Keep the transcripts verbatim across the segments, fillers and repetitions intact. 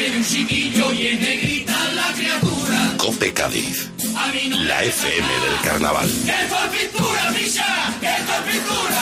de un chiquillo y es negrita la criatura. COPE Cádiz, la F M del carnaval. ¡Qué pintura, Misha! ¡Qué pintura!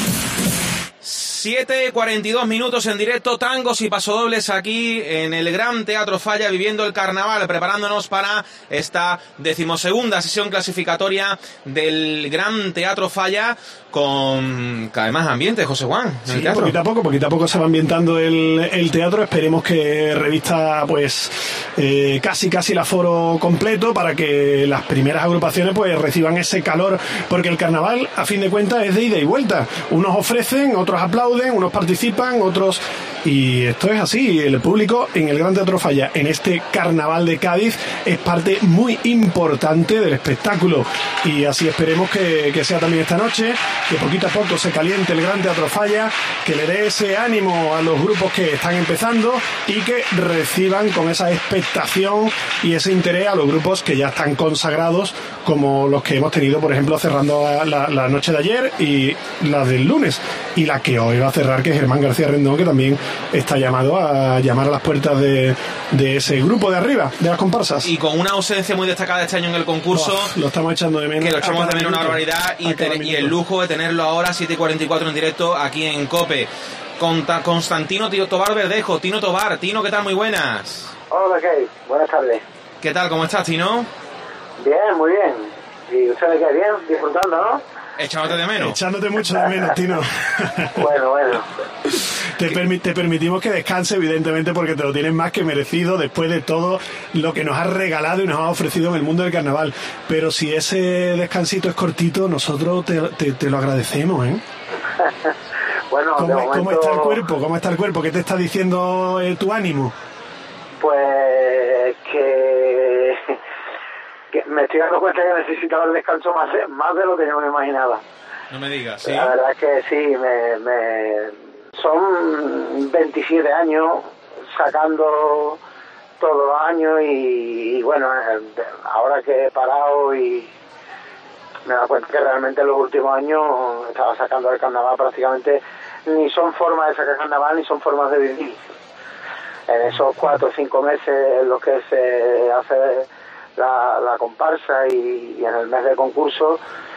siete cuarenta y dos minutos en directo, tangos y pasodobles aquí en el Gran Teatro Falla, viviendo el carnaval, preparándonos para esta decimosegunda sesión clasificatoria del Gran Teatro Falla, con cada vez más ambiente, José Juan, en sí, el teatro. Poquito a poco, poquito a poco se va ambientando el, el teatro. Esperemos que revista pues eh, casi casi el aforo completo para que las primeras agrupaciones pues reciban ese calor, porque el carnaval a fin de cuentas es de ida y vuelta. Unos ofrecen, otros aplauden, unos participan, otros... Y esto es así, el público en el Gran Teatro Falla, en este carnaval de Cádiz, es parte muy importante del espectáculo, y así esperemos que, que sea también esta noche, que poquito a poco se caliente el Gran Teatro Falla, que le dé ese ánimo a los grupos que están empezando y que reciban con esa expectación y ese interés a los grupos que ya están consagrados, como los que hemos tenido, por ejemplo, cerrando la, la noche de ayer y la del lunes, y la que hoy va a cerrar, que es Germán García Rendón, que también está llamado a llamar a las puertas de, de ese grupo de arriba, de las comparsas. Y con una ausencia muy destacada este año en el concurso. Oh, lo estamos echando de menos. Que lo echamos de menos una barbaridad. Y, te, y el lujo de tenerlo ahora, siete y cuarenta y cuatro en directo, aquí en COPE. Conta, Constantino Tío Tobar Verdejo. Tino Tobar. Tino, ¿qué tal? Muy buenas. Hola, ¿qué? Buenas tardes. ¿Qué tal? ¿Cómo estás, Tino? Bien, muy bien. ¿Y ustedes qué? Bien, disfrutando, ¿no? Echándote de menos. Echándote mucho de menos, Tino. Bueno, bueno. Te, permi te permitimos que descanse, evidentemente, porque te lo tienes más que merecido después de todo lo que nos has regalado y nos has ofrecido en el mundo del carnaval. Pero si ese descansito es cortito, nosotros te, te, te lo agradecemos, ¿eh? Bueno, ¿Cómo, de momento... ¿Cómo está el cuerpo? ¿Cómo está el cuerpo? ¿Qué te está diciendo eh, tu ánimo? Pues que... que me estoy dando cuenta que necesitaba el descanso más, más de lo que yo me imaginaba. No me digas, ¿sí? La verdad es que sí, me, me... son veintisiete años sacando todos los años y, y bueno, ahora que he parado y me he dado cuenta que realmente en los últimos años estaba sacando el carnaval prácticamente, ni son formas de sacar carnaval ni son formas de vivir. En esos cuatro o cinco meses en los que se hace la, la comparsa y, y en el mes de concurso,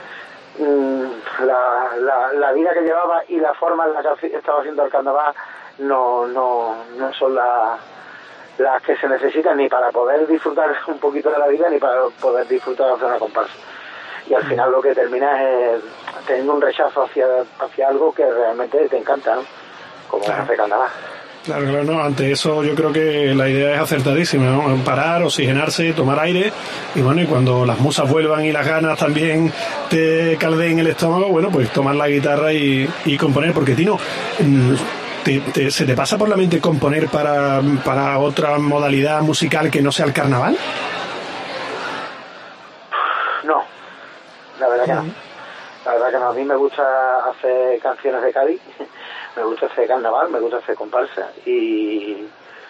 La, la, la vida que llevaba y la forma en la que estaba haciendo el carnaval no, no, no son las las que se necesitan ni para poder disfrutar un poquito de la vida ni para poder disfrutar de hacer una comparsa, y al final lo que termina es teniendo un rechazo hacia, hacia algo que realmente te encanta, ¿no? Como claro. Hacer carnaval. Claro, claro, no, ante eso yo creo que la idea es acertadísima, ¿no? Parar, oxigenarse, tomar aire, y bueno, y cuando las musas vuelvan y las ganas también te caldeen el estómago, bueno, pues tomar la guitarra y, y componer, porque Tino, te, te, ¿se te pasa por la mente componer para, para otra modalidad musical que no sea el carnaval? No, la verdad que no, la verdad que no, a mí me gusta hacer canciones de Cádiz. Me gusta hacer carnaval, me gusta hacer comparsa y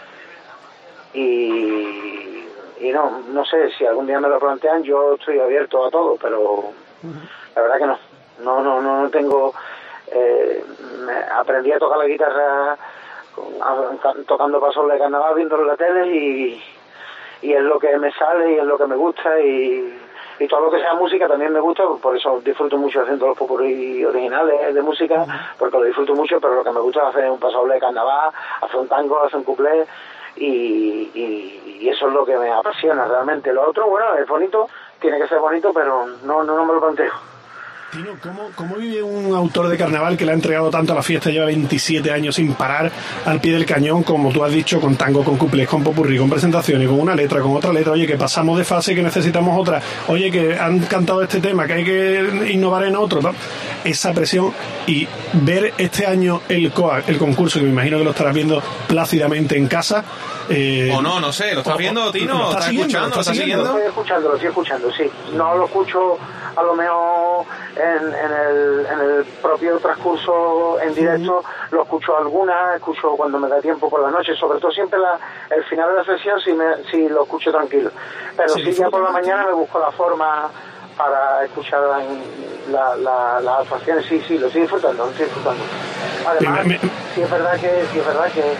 y, y no, no sé, si algún día me lo plantean, yo estoy abierto a todo, pero la verdad que no, no, no, no, no tengo, eh, aprendí a tocar la guitarra con, a, tocando pasos de carnaval, viéndolo en la tele y, y es lo que me sale y es lo que me gusta y y todo lo que sea música también me gusta, por eso disfruto mucho haciendo los popurrí originales de música, porque lo disfruto mucho, pero lo que me gusta es hacer un pasodoble de carnaval, hacer un tango, hacer un cuplé, y, y, y eso es lo que me apasiona realmente. Lo otro, bueno, es bonito, tiene que ser bonito, pero no, no, no me lo planteo. Tino, ¿cómo, ¿cómo vive un autor de carnaval que le ha entregado tanto a la fiesta, lleva veintisiete años sin parar al pie del cañón, como tú has dicho, con tango, con cuplés, con popurrí, con presentaciones, con una letra, con otra letra, oye, que pasamos de fase, que necesitamos otra, oye, que han cantado este tema, que hay que innovar en otro, ¿no? Esa presión, y ver este año el C O A, el concurso, que me imagino que lo estarás viendo plácidamente en casa. Eh, o no, no sé, ¿lo estás o, viendo, Tino? ¿Lo estás, ¿Estás escuchando? ¿Lo estás siguiendo? Lo estoy escuchando, lo estoy escuchando, sí. No lo escucho a lo mejor en, en, el, en el propio transcurso en directo, uh-huh. Lo escucho algunas, escucho cuando me da tiempo por la noche, sobre todo siempre la, el final de la sesión sí, me, sí lo escucho tranquilo, pero sí, sí ya por la mañana me busco la forma para escuchar la, la, las actuaciones, sí, sí, lo estoy disfrutando, lo estoy disfrutando. Además, sí, me... sí es verdad que, sí es verdad que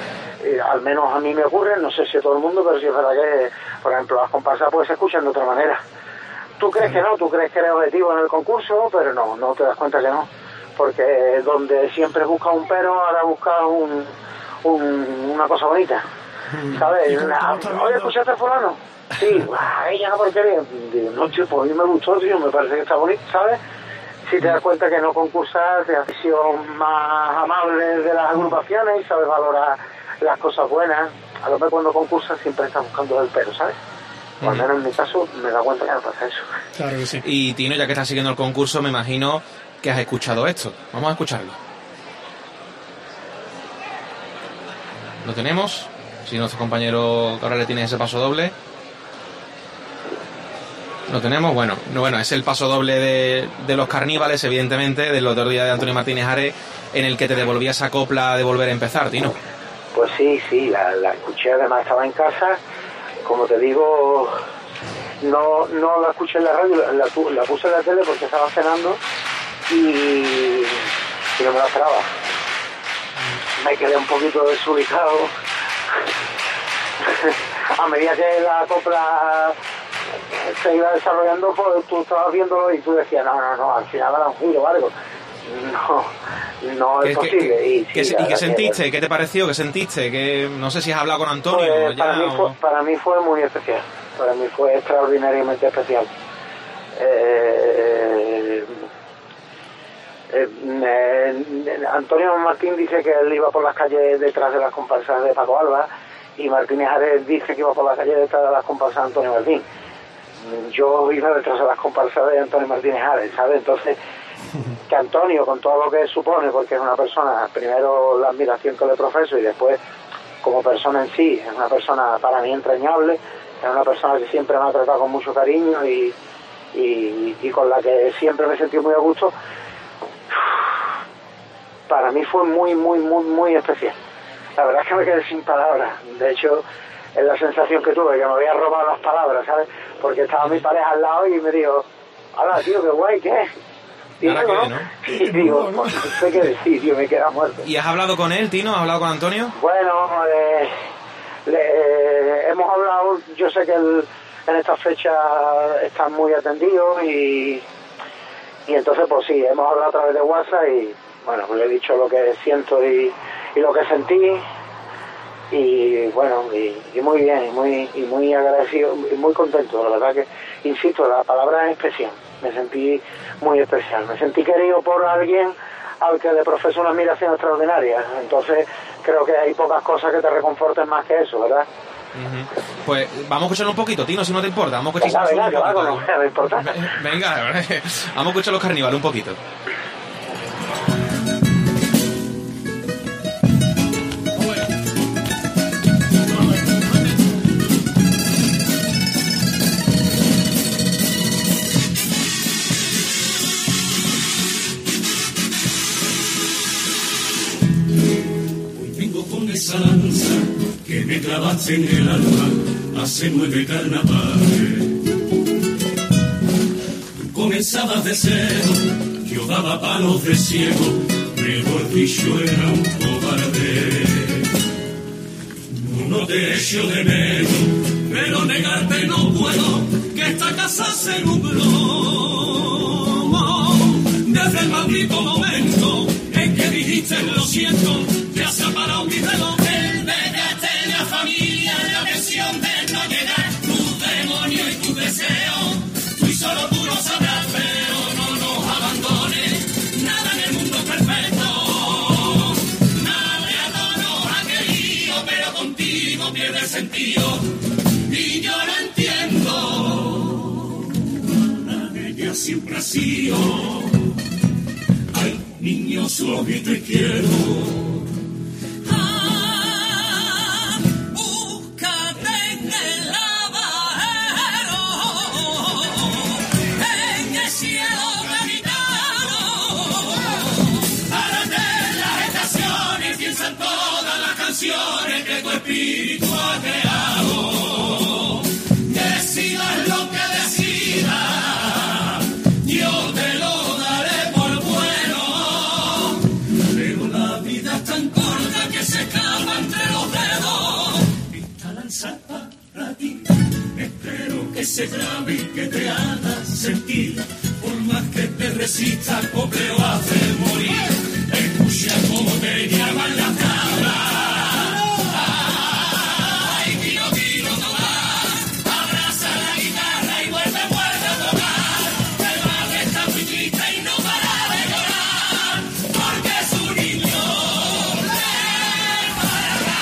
eh, al menos a mí me ocurre, no sé si a todo el mundo, pero sí es verdad que, por ejemplo, las comparsas pues se escuchan de otra manera. Tú crees que no, tú crees que eres objetivo en el concurso, pero no, no te das cuenta que no, porque donde siempre buscas un pero, ahora buscas un, un, una cosa bonita, ¿sabes? Una, oye, ¿escuchaste a fulano? Sí, ay, ya, ¿por qué? Digo, no, tío, pues a mí me gustó, tío, me parece que está bonito, ¿sabes? Si te das cuenta que no concursas, de afición más amable de las agrupaciones y sabes valorar las cosas buenas. A lo mejor cuando concursas siempre estás buscando el pero, ¿sabes? O al menos en mi caso me da cuenta que no pasa eso. Claro que sí. Y Tino, ya que estás siguiendo el concurso, me imagino que has escuchado esto. Vamos a escucharlo. ¿Lo tenemos? Si nuestro compañero ahora le tiene ese paso doble. ¿Lo tenemos? Bueno, no, bueno, es el paso doble de, de los carníbales, evidentemente, del otro día de Antonio Martínez Ares, en el que te devolvía esa copla de volver a empezar, Tino. Pues sí, sí, la, la escuché, además estaba en casa, como te digo, no no la escuché en la radio, la, la, la puse en la tele porque estaba cenando y, y no me la esperaba. Me quedé un poquito desubicado. A medida que la copla se iba desarrollando, pues tú estabas viéndolo y tú decías, no, no, no, al final era un giro o algo. No, no es ¿Qué, posible. qué, y, qué, sí, ¿Y qué sentiste? que, ¿Qué te pareció? ¿Qué sentiste? Que no sé si has hablado con Antonio. Pues, ya, para, mí o... fue, para mí fue muy especial. Para mí fue extraordinariamente especial. Eh, eh, eh, Antonio Martín dice que él iba por las calles detrás de las comparsas de Paco Alba y Martínez Ares dice que iba por las calles detrás de las comparsas de Antonio Martín. Yo iba detrás de las comparsas de Antonio Martínez Ares, ¿sabes? Entonces, que Antonio, con todo lo que supone, porque es una persona, primero la admiración que le profeso y después como persona en sí, es una persona para mí entrañable, es una persona que siempre me ha tratado con mucho cariño y, y, y con la que siempre me he sentido muy a gusto. Para mí fue muy, muy, muy, muy especial. La verdad es que me quedé sin palabras. De hecho, es la sensación que tuve, que me había robado las palabras, ¿sabes? Porque estaba mi pareja al lado y me dijo, hola, tío, qué guay, ¿qué? Y, Ahora digo, qué, ¿no? y digo, no sé qué decir, tío, me queda muerto. ¿Y has hablado con él, Tino? ¿Has hablado con Antonio? Bueno, eh, le, eh, hemos hablado, yo sé que él en esta fecha está muy atendido y, y entonces pues sí, hemos hablado a través de WhatsApp y bueno, pues le he dicho lo que siento y, y lo que sentí y bueno, y, y muy bien, y muy, y muy agradecido y muy contento, la verdad que, insisto, la palabra es especial, me sentí muy especial, me sentí querido por alguien al que le profeso una admiración extraordinaria, entonces creo que hay pocas cosas que te reconforten más que eso, ¿verdad? Uh-huh. Pues vamos a escuchar un poquito, Tino, si no te importa. Vamos a escuchar venga, venga, un que poquito. va, no me importa. Venga, vamos a escuchar los carníbales un poquito. Esa lanza que me clavaste en el alma hace nueve carnavales. Tú comenzabas de cero, yo daba palos de ciego, mejor dicho era un cobarde. No te echo de menos, pero negarte no puedo, que esta casa se nubló. Desde el maldito momento en que dijiste lo siento, ya se ha parado mi reloj. El desgaste de la familia, la presión de no llegar, tu demonio y tu deseo, tú y solo tú lo sabrás, pero no nos abandones, nada en el mundo es perfecto, nadie a todos nos ha querido, pero contigo pierde sentido, y yo lo entiendo, nadie siempre ha sido, ay, niño, solo que te quiero. Que tu espíritu ha creado, decidas lo que decidas, yo te lo daré por bueno, pero la vida es tan corta que se escapa entre los dedos. ese grave que te haga sentir, por más que te resista, copeo hace morir. Escucha cómo te llaman las cabras. Ay, quiero, quiero tocar. Abraza la guitarra y vuelve, vuelve a tocar. El padre está muy triste y no para de llorar, porque su niño le para.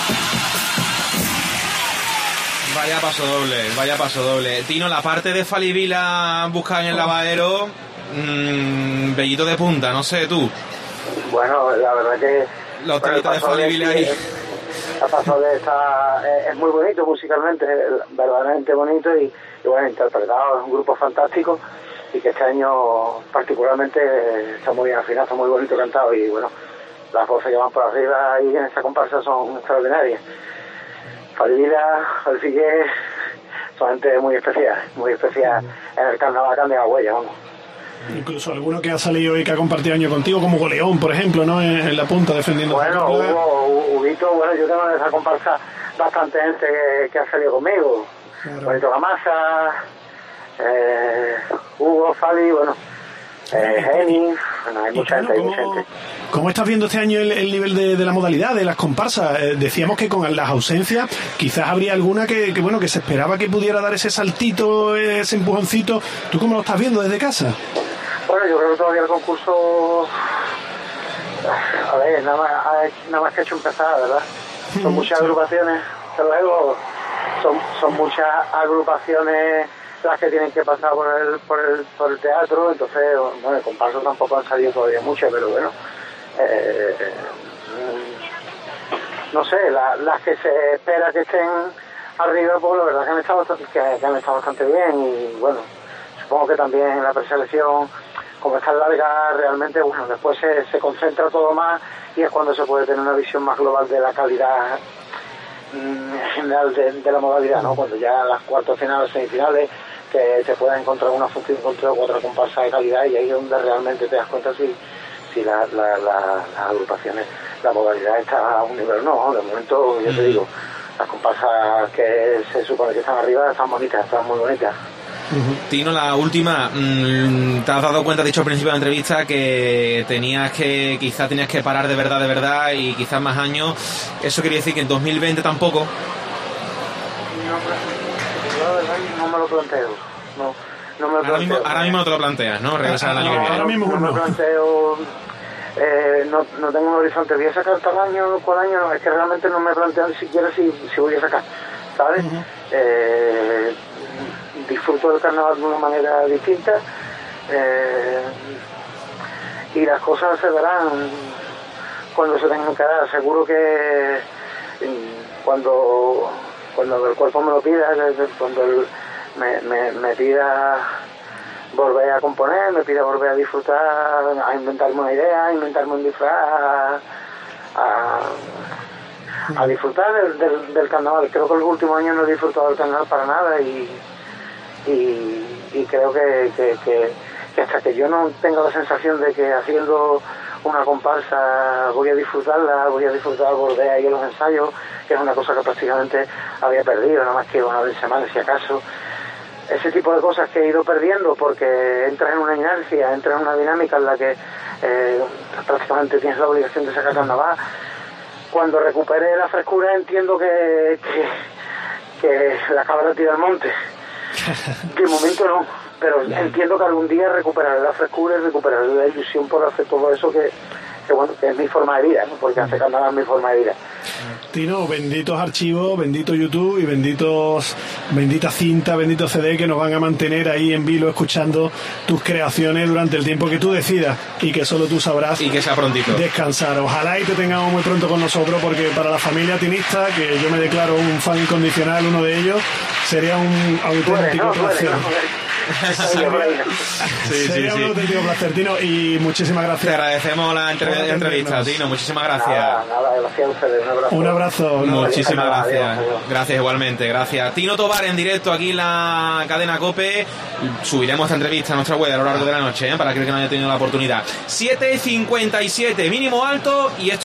Vaya paso doble, vaya paso doble. Tino, la parte de Falivila buscada en el lavadero, mmm, bellito de punta, no sé tú. Bueno, la verdad que... La hostelita de Falivila ahí. El paso de está es, es muy bonito musicalmente, es verdaderamente bonito y, y bueno, interpretado, es un grupo fantástico y que este año particularmente está muy bien afinado, está muy bonito cantado y bueno, las voces que van por arriba ahí en esta comparsa son extraordinarias. Falivila, Falfigué, son gente muy especial, muy especial en el carnaval de la Huella, vamos. Incluso alguno que ha salido y que ha compartido año contigo, como Goleón, por ejemplo, ¿no? En, en la punta defendiendo. Bueno, Hugo, Huguito, bueno, yo tengo en esa comparsa bastante gente que, que ha salido conmigo. Claro. Bonito Gamasa, eh, Hugo, Fali, bueno, eh, Geni, bueno, hay mucha gente, hay mucha gente. ¿Cómo estás viendo este año el, el nivel de, de la modalidad, de las comparsas? Eh, decíamos que con las ausencias quizás habría alguna que, que, bueno, que se esperaba que pudiera dar ese saltito, ese empujoncito. ¿Tú cómo lo estás viendo desde casa? Bueno, yo creo que todavía el concurso, a ver, nada más, nada más que ha hecho empezar, ¿verdad? Son muchas agrupaciones, pero luego son, son muchas agrupaciones las que tienen que pasar por el, por el, por el teatro, entonces, bueno, el comparso tampoco han salido todavía muchas, pero bueno, eh, no sé, la, las que se espera que estén arriba, pues la verdad que han estado bastante, que, que han estado bastante bien y bueno, supongo que también en la preselección, como está larga, realmente, bueno, después se, se concentra todo más y es cuando se puede tener una visión más global de la calidad mmm, general de, de la modalidad, ¿no? Cuando ya las cuartos finales, semifinales, que te puedas encontrar una función contra otra comparsa de calidad y ahí es donde realmente te das cuenta si, si la, la, la, las agrupaciones, la modalidad está a un nivel no, de momento, yo te digo, las comparsas que se supone que están arriba están bonitas, están muy bonitas. Uh-huh. Tino, la última, mmm, te has dado cuenta, dicho al principio de la entrevista, que tenías que, quizás tenías que parar de verdad, de verdad, y quizás más años. Eso quería decir que en dos mil veinte tampoco. No, no me lo planteo, no, no me lo ahora, planteo. Mismo, ahora mismo no te lo planteas, ¿no? Regresar al año no, que viene. Ahora mismo no, no me planteo, eh, no, no tengo un horizonte, voy a sacar tal año, cual año, es que realmente no me planteo ni siquiera si, si voy a sacar, ¿sabes? Uh-huh. Eh, disfruto del carnaval de una manera distinta eh, y las cosas se verán cuando se tengan que dar. Seguro que cuando cuando el cuerpo me lo pida, cuando el, me, me, me pida volver a componer, me pida volver a disfrutar, a inventarme una idea, a inventarme un disfraz, a, a a disfrutar del, del, del carnaval. Creo que los últimos años no he disfrutado del carnaval para nada y y, y creo que, que, que, que hasta que yo no tenga la sensación de que haciendo una comparsa voy a disfrutarla, voy a disfrutar volver ahí a los ensayos, que es una cosa que prácticamente había perdido, nada más que una vez semana si acaso. Ese tipo de cosas que he ido perdiendo porque entras en una inercia, entras en una dinámica en la que eh, prácticamente tienes la obligación de sacar carnaval. Cuando recupere la frescura entiendo que, que, que la cabra tira al monte. De momento no, pero entiendo que algún día recuperaré la frescura y recuperaré la ilusión por hacer todo eso que, que bueno, que es mi forma de vida, ¿no? Porque hacer carnaval es mi forma de vida. Tino, benditos archivos, bendito YouTube y benditos, bendita cinta, bendito C D que nos van a mantener ahí en vilo escuchando tus creaciones durante el tiempo que tú decidas y que solo tú sabrás y que sea prontito descansar. Ojalá y te tengamos muy pronto con nosotros porque para la familia tinista, que yo me declaro un fan incondicional, uno de ellos, sería un auténtico no, placer. No, sería sí, sería sí, un sí. auténtico placer, Tino, y muchísimas gracias. Te agradecemos la entre- entrevista, Tino, muchísimas gracias. Nada, nada, gracias a ustedes, un abrazo. Un abrazo. Un Muchísimas abrazo. gracias. Adiós, adiós. Gracias igualmente, gracias. Tino Tobar en directo aquí en la cadena COPE. Subiremos esta entrevista a nuestra web a lo largo de la noche, ¿eh? Para aquel que no haya tenido la oportunidad. siete cincuenta y siete, mínimo alto, y esto